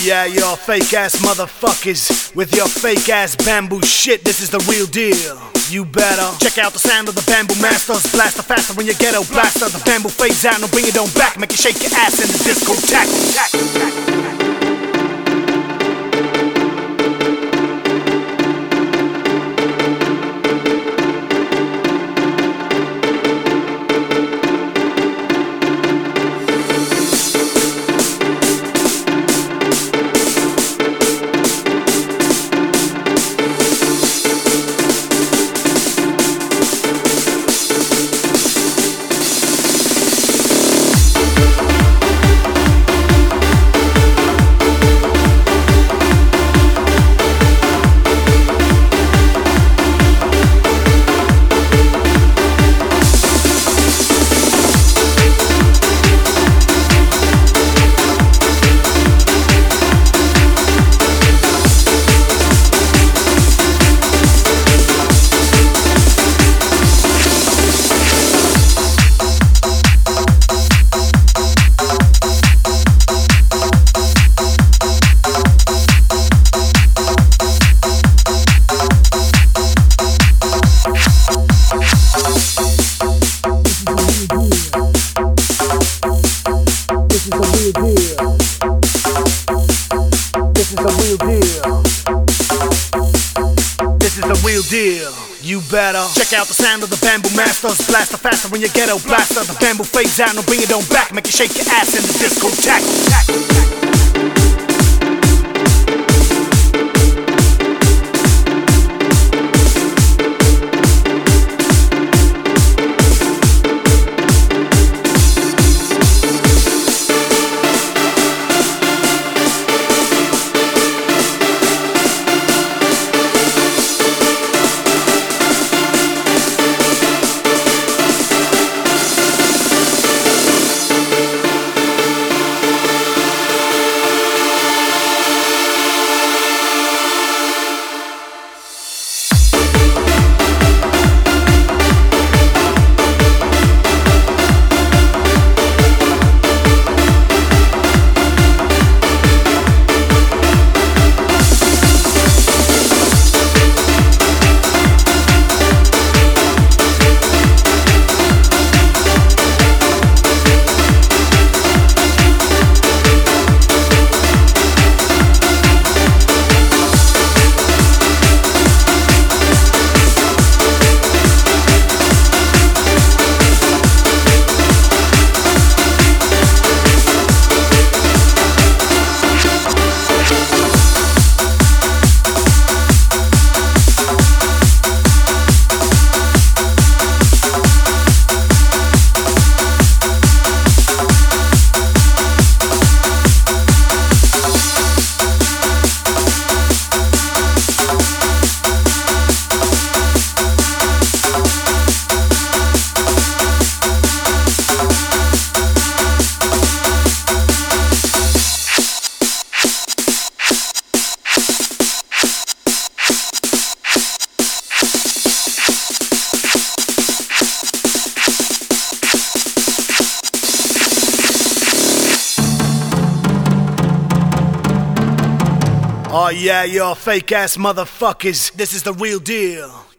yeah, y'all fake ass motherfuckers with your fake ass bamboo shit. This is the real deal. You better check out the sound of the bamboo masters. Blaster faster when you ghetto blaster. The bamboo fades out, no bring it on back. Make you shake your ass in the discotheque. Deal. You better check out the sound of the bamboo masters. Blaster faster when you ghetto blaster. The bamboo fades out, no bring it on back. Make you shake your ass in the discotheque. Oh yeah, y'all fake ass motherfuckers. This is the real deal.